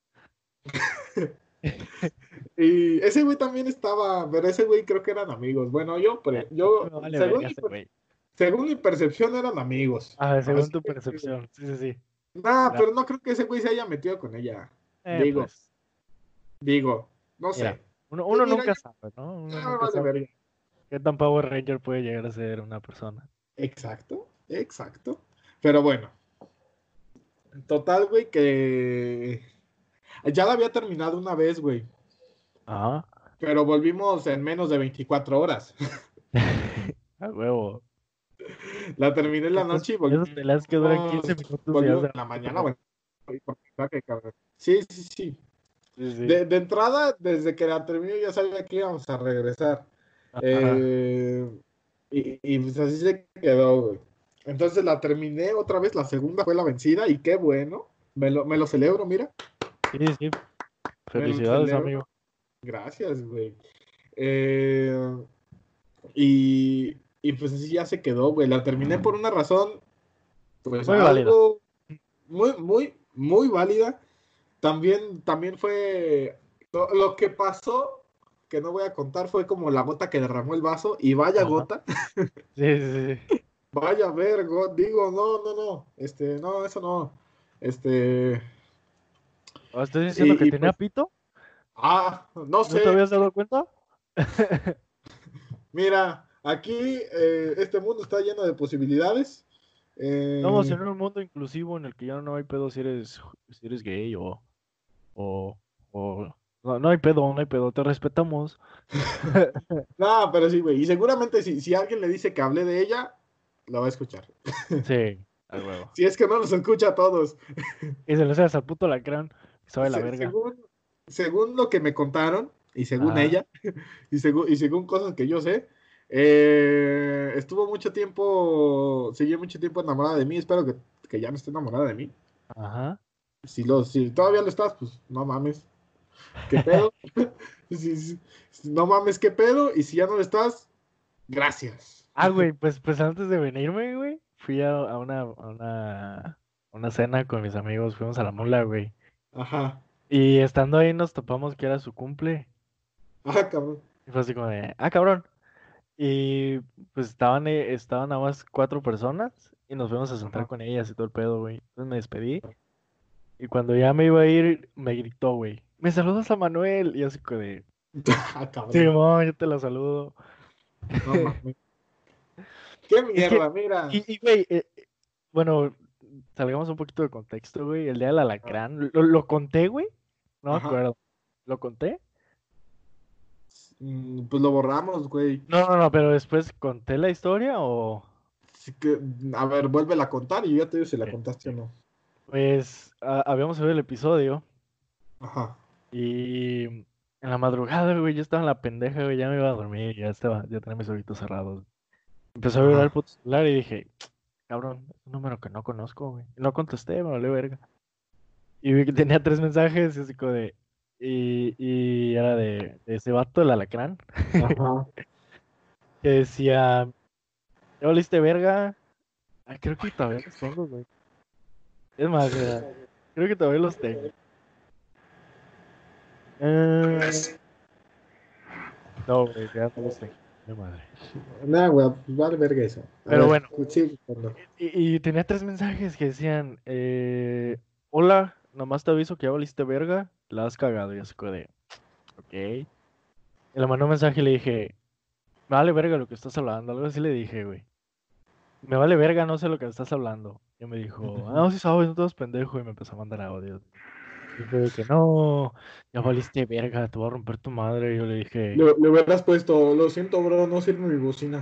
y ese güey también estaba, pero ese güey creo que eran amigos. Bueno, A mí yo, me vale según verga mi, ese güey. según mi percepción eran amigos. A ver, según Así tu que, percepción. Sí, sí, sí. nada, Claro. pero no creo que ese güey se haya metido con ella. Digo, Pues, digo, no mira, sé. uno Mira, nunca ya, sabe, ¿no? Uno ya me nunca vale sabe verga. qué tan Power Ranger puede llegar a ser una persona. Exacto, exacto. Pero bueno, total, güey, que ya la había terminado una vez, güey. Ajá. Pero volvimos en menos de 24 horas. A huevo. La terminé en la Esas, noche y esas peleas que duran 15 minutos y ya volvimos se en la mañana. van. Bueno, cabrón. Sí, sí, sí. Sí, sí. De entrada, desde que la terminé, ya sabía que íbamos a regresar. Ajá. Eh, y pues así se quedó, güey. Entonces la terminé otra vez, la segunda fue la vencida y qué bueno. Me lo celebro, mira. Sí, sí. Me lo Felicidades, celebro. amigo. Gracias, güey. Eh, y pues así ya se quedó, güey. La terminé por una razón, pues Muy válida. algo muy, muy, muy válida. También fue lo que pasó, que no voy a contar, fue como la gota que derramó el vaso. Y vaya Ajá. gota, Sí, sí, sí. vaya vergo. Digo, no, no, no. No, eso no. Este, ¿Estás diciendo que y tenía pues, pito? no ¿No te sé. habías dado cuenta? Mira, aquí este mundo está lleno de posibilidades. Estamos Eh, en un mundo inclusivo en el que ya no hay pedo si eres gay o, no, no hay pedo, no hay pedo, te respetamos. no, pero sí, güey. Y seguramente si alguien le dice que hablé de ella, lo va a escuchar. Sí, al huevo. Si es que no los escucha a todos. Y se le hace al puto lacrán, que sabe la Se- verga. según, según lo que me contaron, y según Ajá, ella, y según cosas que yo sé, siguió mucho tiempo enamorada de mí. Espero que ya no esté enamorada de mí. ajá. Si todavía lo estás, pues no mames. ¿Qué pedo? No mames, ¿qué pedo? Y si ya no lo estás, gracias. Güey, pues antes de venirme, güey, fui a una cena con mis amigos, fuimos a la mula, güey. Ajá. Y estando ahí nos topamos que era su cumple. Ah, cabrón. Y fue así como de, cabrón. Y pues estaban nada más 4 personas y nos fuimos a sentar Ajá. con ellas y todo el pedo, güey. Entonces me despedí y cuando ya me iba a ir, me gritó, güey, me saludas a Manuel. Y así como de, Ah, sí, cabrón. yo te la saludo. No mames. Qué Es que, mierda, mira. güey, bueno, salgamos un poquito de contexto, güey. El día del alacrán, lo conté, güey. No me Ajá. acuerdo. ¿Lo conté? Pues lo borramos, güey. No, no, no, pero después conté la historia o... Así que, a ver, vuélvela a contar y yo ya te digo si la Ok, contaste o ok. no. Pues habíamos oído el episodio. Ajá. Y en la madrugada, güey, yo estaba en la pendeja, güey, ya me iba a dormir, ya tenía mis ojitos cerrados. Empezó a vibrar el Ajá. puto celular y dije, cabrón, es un número que no conozco, güey. Y no contesté, me valió verga. Y vi que tenía 3 mensajes, y así como de, y era de ese vato, el alacrán, Ajá. que decía, ¿ya valiste verga? Creo que todavía los tengo, güey. Es más, mira, creo que todavía los tengo. Eh, no, güey, ya no los tengo. De madre. Nada, güey, pues vale verga eso. A Pero ver, bueno. pues sí, cuando. Y tenía 3 mensajes que decían, hola, nomás te aviso que ya valiste verga, la has cagado. Y así como de, ok. Y le mandó un mensaje y le dije, me vale verga lo que estás hablando. Algo así le dije, güey. Me vale verga, no sé lo que estás hablando. Y me dijo, Ujú. no, sí sabes, no te pendejo. Y me empezó a mandar audio. Dijo de que no, ya valiste verga, te voy a romper tu madre. Y yo le dije, Le hubieras puesto, lo siento, bro, no sirve mi bocina.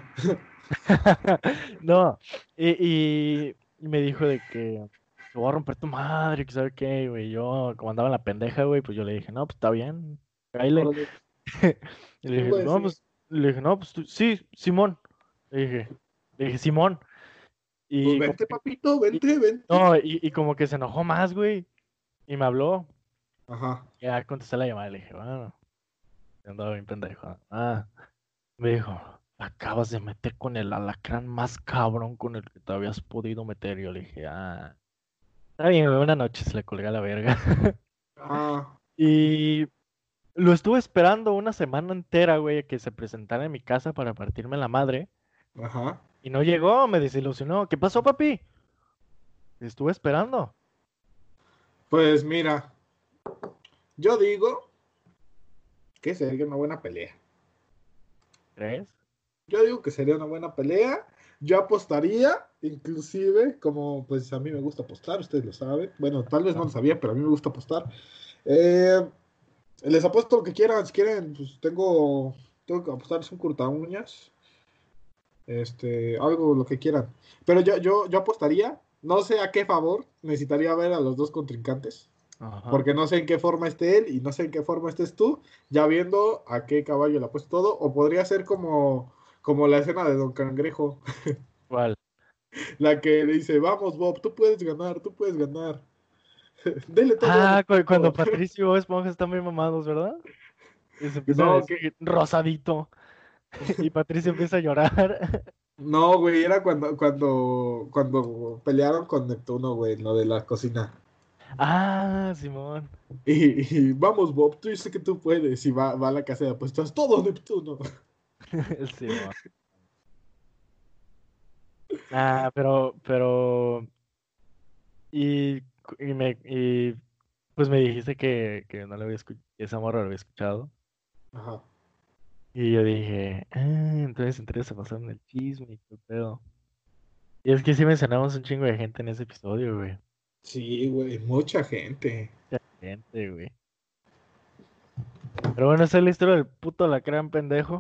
no. Y me dijo de que te voy a romper tu madre, que sabe qué, güey. Yo, como andaba en la pendeja, güey, pues yo le dije, no, pues está bien, cáele. Órale, Y le sí, dije, güey, no, sí. pues, le dije, no, pues sí, Simón. Le dije, Simón. Pues Y como vente, que, papito, y- vente, vente. no, y como que se enojó más, güey. Y me habló. Ajá. Ya contesté la llamada, le dije, bueno, andaba bien pendejo. Ah, me dijo, acabas de meter con el alacrán más cabrón con el que te habías podido meter. Yo le dije, ah, está bien, güey, buenas noches, le colgué a la verga. Ah, Y lo estuve esperando una semana entera, güey, a que se presentara en mi casa para partirme la madre. ajá. Y no llegó, me desilusionó. ¿Qué pasó, papi? Estuve esperando. Pues mira, yo digo que sería una buena pelea. ¿Crees? Yo digo que sería una buena pelea. Yo apostaría, inclusive, como pues a mí me gusta apostar, ustedes lo saben. Bueno, tal vez no Ah, lo sabía, pero a mí me gusta apostar. Eh, Les apuesto lo que quieran, si quieren, pues tengo que apostarles un corta uñas, algo, lo que quieran. Pero yo apostaría, no sé a qué favor, necesitaría ver a los dos contrincantes, ajá. porque no sé en qué forma esté él y no sé en qué forma estés tú, ya viendo a qué caballo le apuesto todo, o podría ser como la escena de Don Cangrejo, ¿Cuál? la que le dice, vamos Bob, tú puedes ganar, dele todo a Ah, cuando Neptuno. Patricio y Bob Esponja están bien mamados, ¿verdad? Y se empiezan a No, que decir rosadito. Y Patricio empieza a llorar. no, güey, era cuando pelearon con Neptuno, güey, lo de la cocina. Ah, Simón. Y vamos, Bob, tú dices que tú puedes. Y va a la casa de apuestas, todo Neptuno. Simón. Ah, y, pues me dijiste que no lo había escuchado, esa morra lo había escuchado. Ajá. Y yo dije, ah, entonces interesa pasar en el chisme y qué pedo. Y es que sí mencionamos un chingo de gente en ese episodio, güey. Sí, güey, mucha gente. Mucha gente, güey. Pero bueno, esa es la historia del puto alacrán pendejo.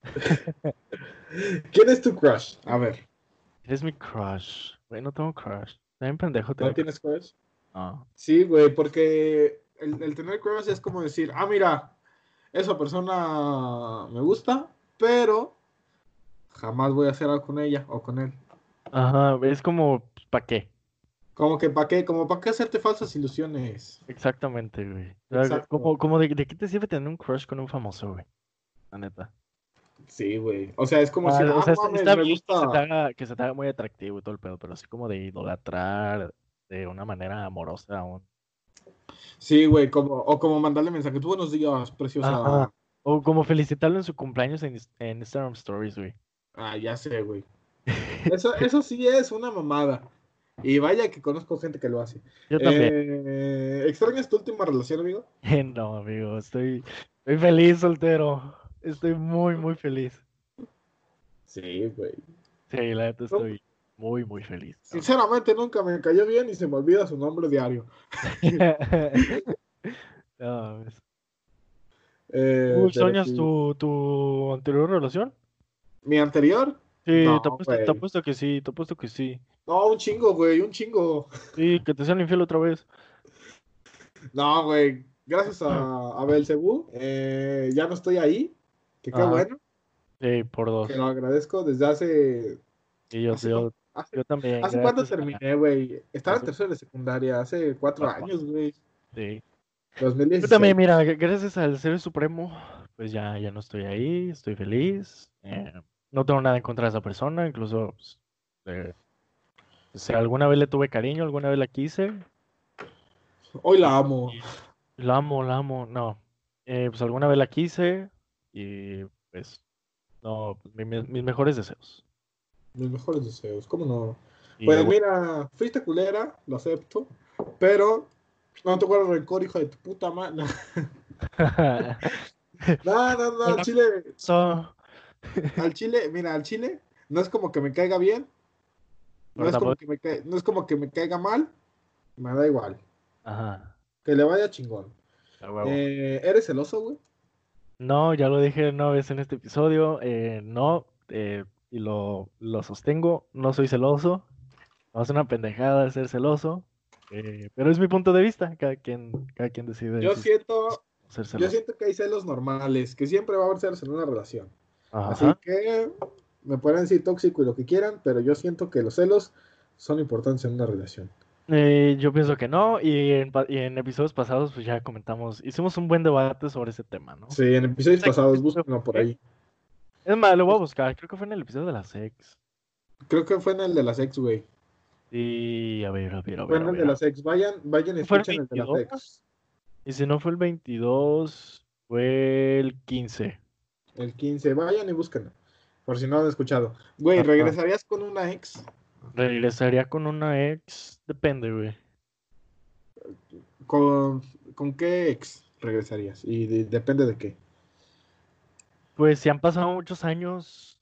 ¿Quién es tu crush? A ver, Eres mi crush. Güey, no tengo crush. También pendejo ¿no tener crush. tienes crush? No. Sí, güey, porque el tener crush es como decir, ah, mira, esa persona me gusta, pero jamás voy a hacer algo con ella o con él. Ajá, es como, ¿para qué? Como que, ¿para qué? Como, ¿para qué hacerte falsas ilusiones? Exactamente, güey. O sea, Exacto. como de qué te sirve tener un crush con un famoso, güey. La neta. Sí, güey. O sea, es como Ah, decir, o ah, sea, no mames, está me bien gusta. que se te haga muy atractivo y todo el pedo, pero así como de idolatrar de una manera amorosa aún. Sí, güey, o como mandarle mensajes, buenos días, Ajá. preciosa. O como felicitarlo en su cumpleaños en Instagram Stories, güey. Ah, ya sé, güey. Eso sí es una mamada. Y vaya que conozco gente que lo hace. Yo también. ¿Extrañas tu última relación, amigo? No, amigo, estoy feliz soltero. Estoy muy, muy feliz. Sí, güey. Sí, la neta No, estoy muy, muy feliz, cabrón. sinceramente nunca me cayó bien y se me olvida su nombre diario. No, ¿tú Pero extrañas sí. tu anterior relación? ¿Mi anterior? Sí, No, te güey. apuesto que sí, te apuesto que sí. No, un chingo, güey, un chingo. Sí, que te sean infiel otra vez. No, güey. Gracias a Belcebú, ya no estoy ahí. Que qué Ajá, bueno. sí, por Que lo dos. agradezco desde hace. Y yo, Hace, yo, hace, yo también, ¿Hace cuándo gracias a... terminé, güey? Estaba en Hace tercero de secundaria, hace 4 años, güey. sí. Yo 2016. también, mira, gracias al Ser Supremo, pues ya no estoy ahí, estoy feliz. No tengo nada en contra de esa persona, incluso pues, eh, si alguna vez le tuve cariño, alguna vez la quise, Hoy y, la amo. y la amo, no. Pues alguna vez la quise y pues no, pues, mis mejores deseos. Mis mejores deseos, ¿cómo no? Y Pues bueno, mira, fuiste culera, lo acepto. Pero no te guardo rencor, hijo de tu puta madre. No, no, no, bueno, Chile. eso, Al Chile, mira, al Chile. No es como que me caiga bien. No pero es como tampoco, que no es como que me caiga mal. Me da igual. ajá. que le vaya chingón. A huevo. ¿Eres celoso, güey? No, ya lo dije una vez en este episodio, no, y lo sostengo, no soy celoso, no es una pendejada ser celoso, pero es mi punto de vista, cada quien decide Yo si siento, ser yo celoso. siento que hay celos normales, que siempre va a haber celos en una relación. Así Ajá. que me pueden decir tóxico y lo que quieran, pero yo siento que los celos son importantes en una relación. Yo pienso que no, y en episodios pasados pues ya comentamos, hicimos un buen debate sobre ese tema, ¿no? Sí, en episodios ¿Sé qué pasados, episodio búsquenlo por fue? ahí. Es más, lo voy a buscar, creo que fue en el episodio de las ex. Creo que fue en el de las ex, güey. Sí, a ver, a ver, a Fue ver, en a el de ver. las ex. Vayan y ¿Fue el escuchen el de las 22? ex. Y si no fue el 22, fue el 15. El 15. Vayan y búsquenlo. Por si no han escuchado. Güey, Ajá. ¿regresarías con una ex? Regresaría con una ex. Depende, güey. ¿Con, con qué ex regresarías? Y depende de qué. Pues si han pasado muchos años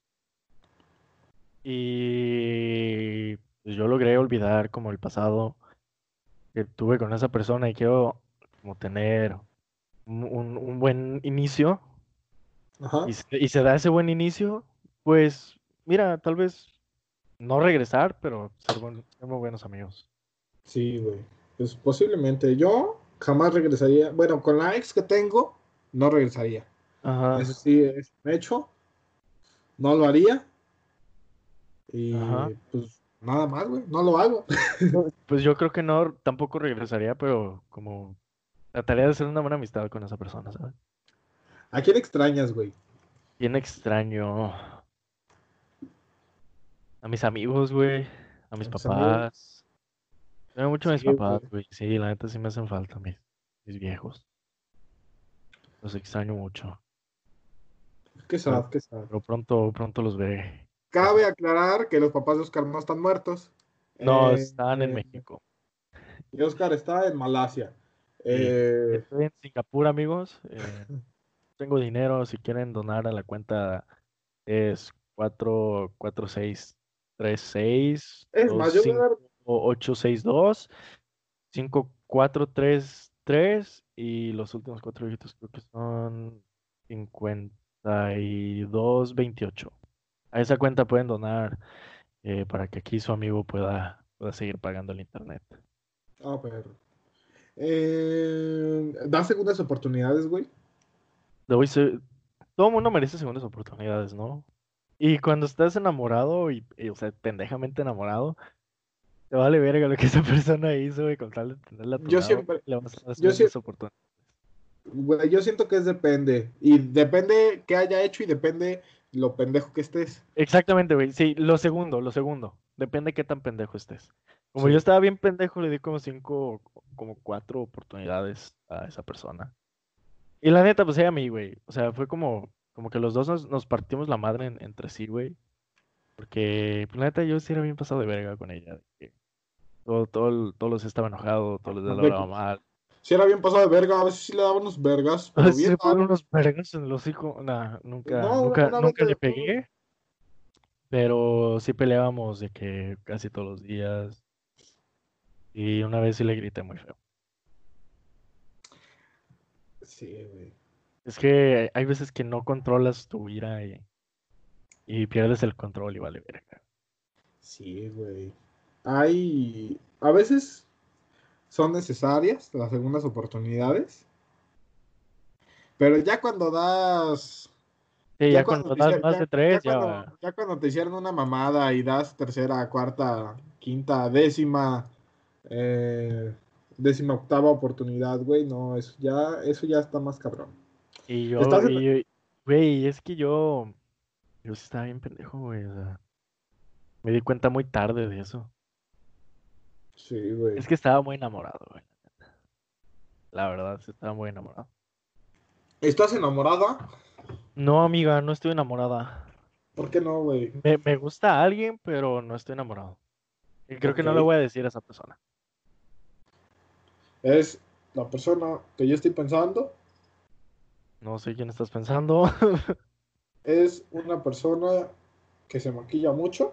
y pues, yo logré olvidar como el pasado que tuve con esa persona y quiero como tener un buen inicio Ajá. y se da ese buen inicio, pues mira, tal vez no regresar, pero ser muy buenos amigos. Sí, güey. Pues posiblemente. Yo jamás regresaría. Bueno, con la ex que tengo, no regresaría. Ajá, Eso sí es un hecho. No lo haría. ajá. Y pues nada más, güey. No lo hago. Pues yo creo que no, tampoco regresaría, pero como trataría de hacer una buena amistad con esa persona, ¿sabes? ¿A quién extrañas, güey? Bien extraño a mis amigos, güey, a mis ¿A tus amigos? papás. Veo mucho a mis Sí, papás, güey. güey. Sí, la neta sí me hacen falta mis viejos. Los extraño mucho. Qué Pero, sad, qué sad. pero pronto los veré. Cabe aclarar que los papás de Oscar no están muertos. No, Eh, están en eh, México. y Oscar está en Malasia. Sí. Eh, Estoy en Singapur, amigos. Tengo dinero. Si quieren donar a la cuenta es 44636 es más, yo voy a dar 25862 5433 y los últimos cuatro dígitos creo que son 5228. A esa cuenta pueden donar para que aquí su amigo pueda seguir pagando el internet. Ah, perro. Da segundas oportunidades, güey. Debo ser- Todo el mundo merece segundas oportunidades, ¿no? Y cuando estás enamorado o sea, pendejamente enamorado, te vale verga lo que esa persona hizo, güey, con tal de tenerla a tu Yo lado, siempre, le vas a dar yo, sie- segundas oportunidades. güey, yo siento que es depende. Y depende qué haya hecho y depende lo pendejo que estés. Exactamente, güey. Sí, lo segundo. Depende qué tan pendejo estés. Como yo Sí, estaba bien pendejo, le di como cinco, como cuatro oportunidades a esa persona. Y la neta, pues ella a mí, güey. O sea, fue como que los dos nos partimos la madre entre sí, güey. Porque, pues la neta, yo sí era bien pasado de verga con ella. De que todos los estaba enojado, todos los días le de hablaba que mal. si era bien pasado de verga, a veces sí le daban unos vergas, A pero veces bien se dado. ponen unos vergas en los hocico. Nah, No, una vez nunca le pegué. Pero sí peleábamos de que casi todos los días. Y una vez sí le grité muy feo. Sí, güey. Es que hay veces que no controlas tu ira y pierdes el control y vale verga. Sí, güey. Hay, a veces son necesarias las segundas oportunidades, pero ya cuando das, Sí, ya ya cuando cuando te das hicieron, más de tres, ya cuando, va. ya cuando te hicieron una mamada y das tercera, cuarta, quinta, décima, eh, décima octava oportunidad, güey, no, eso ya está más cabrón. Estás en, Güey, es que yo sí estaba bien pendejo, güey. O sea, me di cuenta muy tarde de eso. sí, güey. Es que estaba muy enamorado, güey. La verdad, sí estaba muy enamorado. ¿Estás enamorada? No, amiga, no estoy enamorada. ¿Por qué no, güey? Me gusta alguien, pero no estoy enamorado. Y creo que Ok. no le voy a decir a esa persona. Es la persona que yo estoy pensando. No sé quién estás pensando. Es una persona que se maquilla mucho.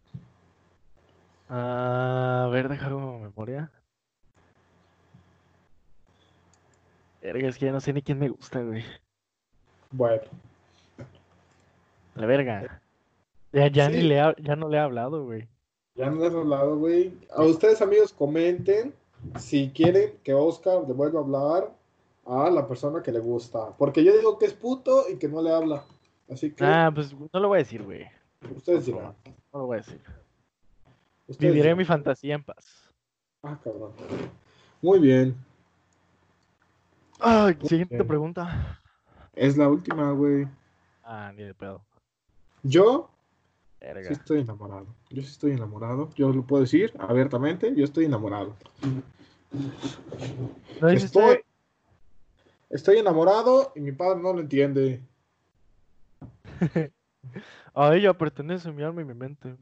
A ver, déjame memoria. Verga, es que ya no sé ni quién me gusta, güey. Bueno, La verga. Ya sí, ya no le he hablado, güey. ya no les he hablado, güey. A ustedes, amigos, comenten si quieren que Oscar le vuelva a hablar a la persona que le gusta. Porque yo digo que es puto y que no le habla. Así que Ah, pues no lo voy a decir, güey. ustedes Otro dirán. vato. No lo voy a decir. Ustedes Viviré dirán. mi fantasía en paz. Ah, cabrón. Muy bien. Ay, Muy siguiente bien. pregunta. Es la última, güey. Ah, ni de pedo. Yo sí Verga. estoy enamorado. Yo sí estoy enamorado. Yo lo puedo decir abiertamente. Yo estoy enamorado. ¿No Estoy, dijiste? estoy enamorado y mi padre no lo entiende. A ella pertenece mi alma y mi mente.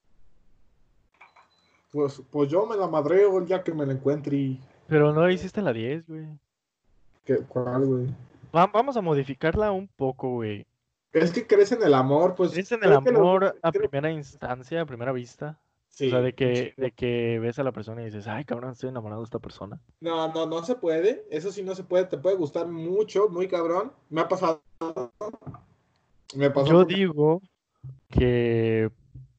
Pues yo me la madreo el día que me la encuentre. Pero no hiciste la 10, güey. ¿Cuál, güey? Vamos a modificarla un poco, güey. Es que crees en el amor, pues ¿Crees en el creo que los amor a creo, primera instancia, a primera vista? O sea, sí, un chingo. de que ves a la persona y dices, ay, cabrón, estoy enamorado de esta persona. No, no, no se puede. Eso sí no se puede. Te puede gustar mucho, muy cabrón. Me ha pasado, me pasó Yo porque digo que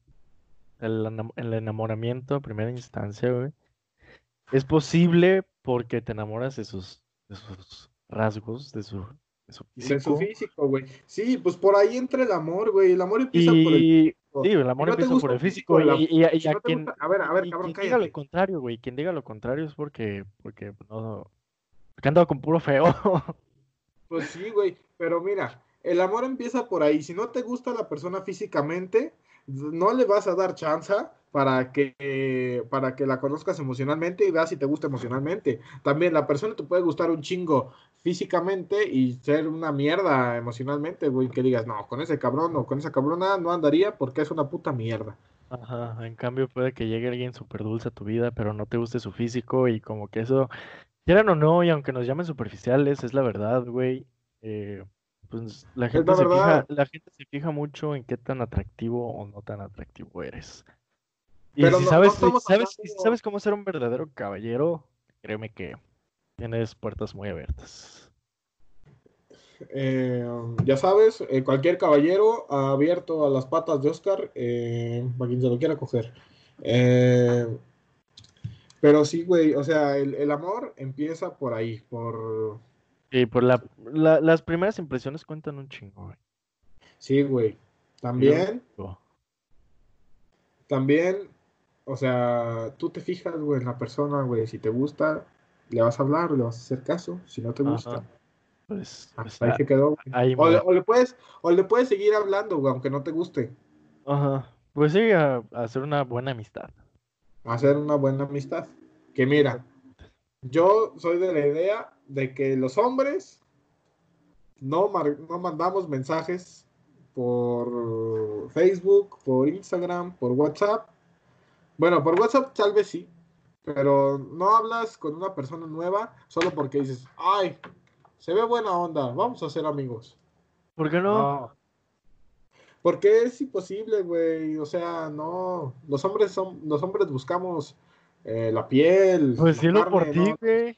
el enamoramiento a primera instancia, güey, es posible porque te enamoras de sus rasgos, de su de su físico. físico, güey. Sí, pues por ahí entra el amor, güey. El amor empieza por el Y sí, físico. el Si amor no te empieza por gusta el el físico físico de la, y si a no te gusta, a ver, cabrón, quien diga lo cállate. contrario, güey, quien diga lo contrario es porque porque andaba con puro feo. Pues sí, güey, pero mira, el amor empieza por ahí. Si no te gusta la persona físicamente, no le vas a dar chance para que la conozcas emocionalmente y veas si te gusta emocionalmente. También la persona te puede gustar un chingo físicamente y ser una mierda emocionalmente, güey, que digas, no, con ese cabrón o con esa cabrona no andaría porque es una puta mierda. Ajá, en cambio puede que llegue alguien súper dulce a tu vida, pero no te guste su físico y como que eso, quieran o no, y aunque nos llamen superficiales, es la verdad, güey. eh, pues Es la verdad, la gente se fija mucho en qué tan atractivo o no tan atractivo eres. Y pero si no, no sabes, estamos y si hablando. sabes cómo ser un verdadero caballero, créeme que tienes puertas muy abiertas. Eh, ya sabes, cualquier caballero abierto a las patas de Oscar, para quien se lo quiera coger. Eh, pero sí, güey, o sea, el amor empieza por ahí, por... Y por las primeras impresiones cuentan un chingo, güey. Sí, güey. Yo lo También, digo. también, o sea, tú te fijas, güey, en la persona, güey, si te gusta, le vas a hablar, le vas a hacer caso, si no te gusta, Ajá. Pues hasta ahí se quedó, güey. ahí muere. O le puedes seguir hablando, güey, aunque no te guste, Ajá. Pues sí, a hacer una buena amistad. hacer una buena amistad. Que mira, yo soy de la idea de que los hombres no mandamos mensajes por Facebook, por Instagram, por WhatsApp. Bueno, por WhatsApp tal vez sí, pero no hablas con una persona nueva solo porque dices, ay, se ve buena onda, vamos a ser amigos. ¿Por qué no? No, porque es imposible, güey. O sea, no. Los hombres buscamos la piel, Pues la cielo por carne, ti, no. güey.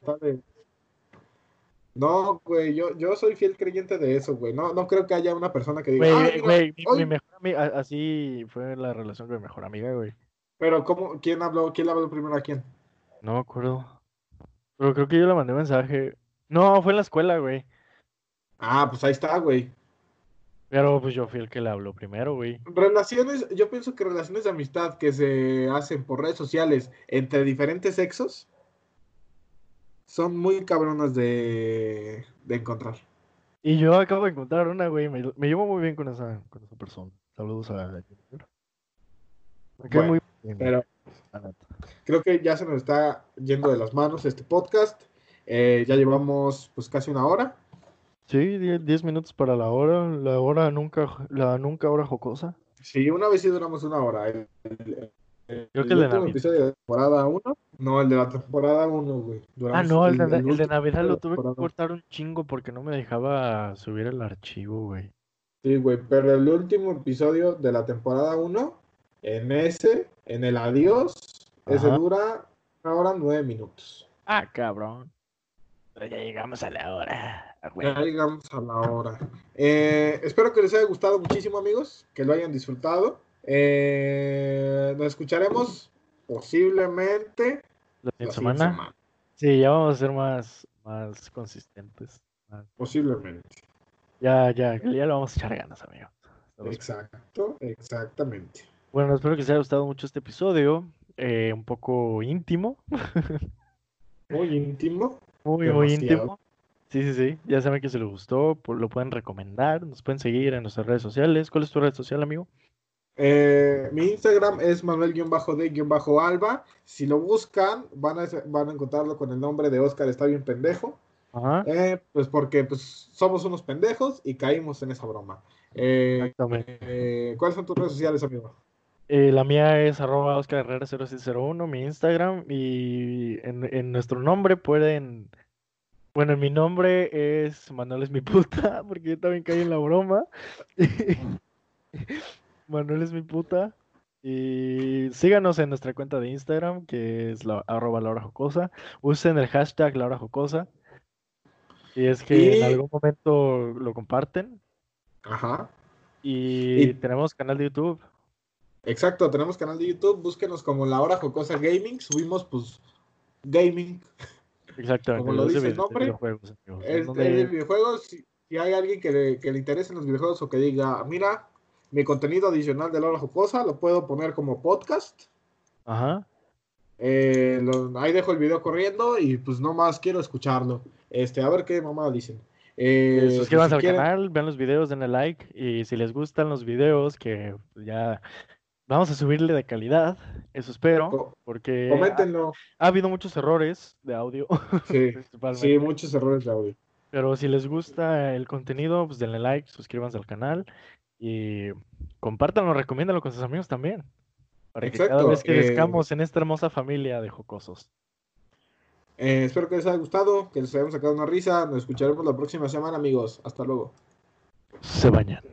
No, güey, yo soy fiel creyente de eso, güey. No, no creo que haya una persona que diga, ay, mira, Güey, mi hoy, mejor amiga, así fue la relación con mi mejor amiga, güey. pero ¿cómo? ¿Quién habló? ¿Quién le habló primero a quién? No me acuerdo. Pero creo que yo le mandé mensaje. No, fue en la escuela, güey. Ah, pues ahí está, güey. Pero pues yo fui el que le habló primero, güey. Relaciones, yo pienso que relaciones de amistad que se hacen por redes sociales entre diferentes sexos son muy cabronas de encontrar. Y yo acabo de encontrar una, güey. Me llevo muy bien con esa persona. Saludos a la Jennifer. Me cae muy Bueno, bien, güey. pero La neta. creo que ya se nos está yendo de las manos este podcast. Ya llevamos pues casi una hora. Sí, 10 minutos para la nunca hora jocosa. Sí, una vez sí duramos una hora. Creo que El el de último Navidad. episodio de temporada uno, no, el de la temporada uno, güey. Ah, Duramos no, el el de último Navidad de lo la tuve que temporada. cortar un chingo porque no me dejaba subir el archivo, güey. Sí, güey, pero el último episodio de la temporada uno, en el adiós, ese Ajá. dura una hora 9 minutos. Ah, cabrón. Ya llegamos a la hora. Ya llegamos a la hora. Espero que les haya gustado muchísimo, amigos, que lo hayan disfrutado. Nos escucharemos posiblemente La la siguiente siguiente semana. semana. Sí, ya vamos a ser más consistentes. Posiblemente. Ya lo vamos a echar ganas, amigo. Exacto, exactamente. Bueno, espero que les haya gustado mucho este episodio. Un poco íntimo. Muy íntimo, Muy demasiado. íntimo. Sí, sí, sí. Ya saben que se les gustó. Lo pueden recomendar. Nos pueden seguir en nuestras redes sociales. ¿Cuál es tu red social, amigo? Mi Instagram es manuel-d-alba. Si lo buscan, van a encontrarlo con el nombre de Oscar Está Bien Pendejo. Ajá, Pues porque somos unos pendejos y caímos en esa broma. exactamente. ¿Cuáles son tus redes sociales, amigo? La mía es @Oscar Herrera 0601, mi Instagram. Y en nuestro nombre pueden. Bueno, mi nombre es Manuel es mi puta, porque yo también caí en la broma. Manuel es mi puta. Y síganos en nuestra cuenta de Instagram, que es @LauraJocosa. Usen el hashtag LauraJocosa. Si es que en Y, algún momento lo comparten. ajá. Y Y tenemos canal de YouTube. exacto, tenemos canal de YouTube. Búsquenos como La Hora Jocosa Gaming. Subimos, pues, gaming, Exactamente, como lo dice el de nombre. videojuegos, amigos. En Es de donde. videojuegos. Si hay alguien que le interese en los videojuegos o que diga, mira, mi contenido adicional de La Hora Jocosa lo puedo poner como podcast. Ajá. Ahí dejo el video corriendo y pues no más quiero escucharlo. A ver qué mamá dicen. Pues Suscríbanse si al quieren, canal, vean los videos, denle like. Y si les gustan los videos, que pues, ya vamos a subirle de calidad, eso espero, co- porque coméntenlo. ha habido muchos errores de audio, Sí, sí, principalmente. muchos errores de audio. Pero si les gusta el contenido, pues denle like, suscríbanse al canal y compártanlo, recomiéndanlo con sus amigos también, para que cada Exacto. vez crezcamos en esta hermosa familia de jocosos. Espero que les haya gustado, que les hayamos sacado una risa. Nos escucharemos la próxima semana, amigos. Hasta luego. Se bañan.